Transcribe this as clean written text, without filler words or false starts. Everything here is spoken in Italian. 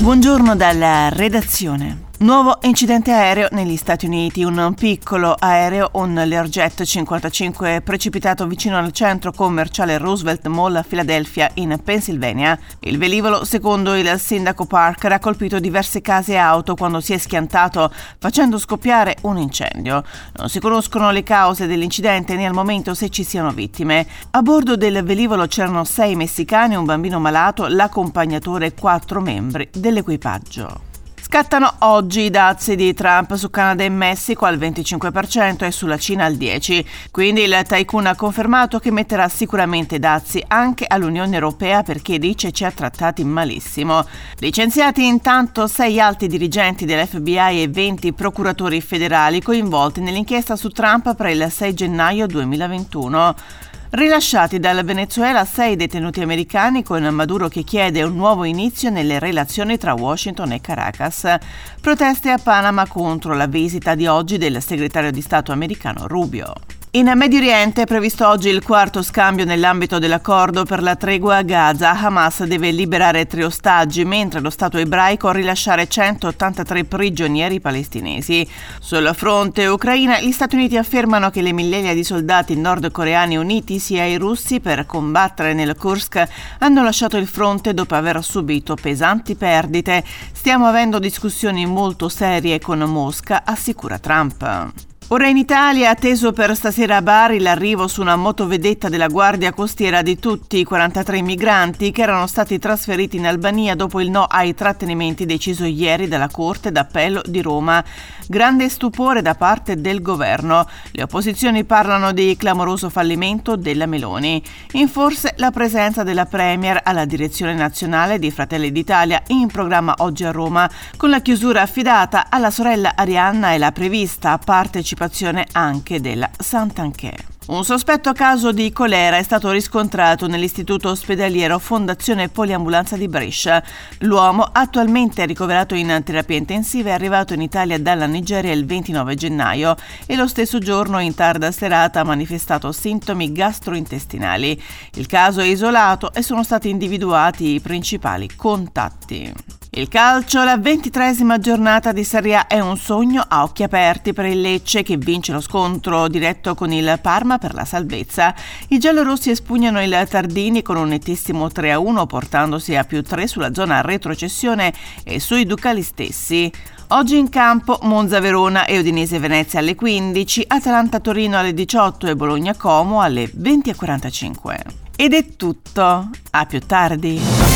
Buongiorno dalla redazione. Nuovo incidente aereo negli Stati Uniti. Un piccolo aereo, un Learjet 55, precipitato vicino al centro commerciale Roosevelt Mall a Philadelphia, in Pennsylvania. Il velivolo, secondo il sindaco Parker, ha colpito diverse case e auto quando si è schiantato, facendo scoppiare un incendio. Non si conoscono le cause dell'incidente né al momento se ci siano vittime. A bordo del velivolo c'erano 6 messicani, un bambino malato, l'accompagnatore e 4 membri dell'equipaggio. Scattano oggi i dazi di Trump su Canada e Messico al 25% e sulla Cina al 10%. Quindi il tycoon ha confermato che metterà sicuramente dazi anche all'Unione Europea perché dice ci ha trattati malissimo. Licenziati intanto 6 alti dirigenti dell'FBI e 20 procuratori federali coinvolti nell'inchiesta su Trump per il 6 gennaio 2021. Rilasciati dal Venezuela 6 detenuti americani, con Maduro che chiede un nuovo inizio nelle relazioni tra Washington e Caracas. Proteste a Panama contro la visita di oggi del segretario di Stato americano Rubio. In Medio Oriente è previsto oggi il quarto scambio nell'ambito dell'accordo per la tregua a Gaza. Hamas deve liberare 3 ostaggi, mentre lo Stato ebraico rilasciare 183 prigionieri palestinesi. Sul fronte ucraina, gli Stati Uniti affermano che le migliaia di soldati nordcoreani uniti sia ai russi per combattere nel Kursk hanno lasciato il fronte dopo aver subito pesanti perdite. Stiamo avendo discussioni molto serie con Mosca, assicura Trump. Ora in Italia, atteso per stasera a Bari l'arrivo su una motovedetta della Guardia Costiera di tutti i 43 migranti che erano stati trasferiti in Albania dopo il no ai trattenimenti deciso ieri dalla Corte d'Appello di Roma. Grande stupore da parte del governo. Le opposizioni parlano di clamoroso fallimento della Meloni. In forse la presenza della Premier alla direzione nazionale di Fratelli d'Italia in programma oggi a Roma, con la chiusura affidata alla sorella Arianna e la prevista partecipazione anche della Santanchè. Un sospetto caso di colera è stato riscontrato nell'istituto ospedaliero Fondazione Poliambulanza di Brescia. L'uomo, attualmente ricoverato in terapia intensiva, è arrivato in Italia dalla Nigeria il 29 gennaio e lo stesso giorno in tarda serata ha manifestato sintomi gastrointestinali. Il caso è isolato e sono stati individuati i principali contatti. Il calcio, la 23esima giornata di Serie A è un sogno a occhi aperti per il Lecce che vince lo scontro diretto con il Parma per la salvezza. I giallorossi espugnano il Tardini con un nettissimo 3-1 portandosi a +3 sulla zona retrocessione e sui ducali stessi. Oggi in campo Monza-Verona e Udinese-Venezia alle 15, Atalanta-Torino alle 18 e Bologna-Como alle 20:45. Ed è tutto, a più tardi.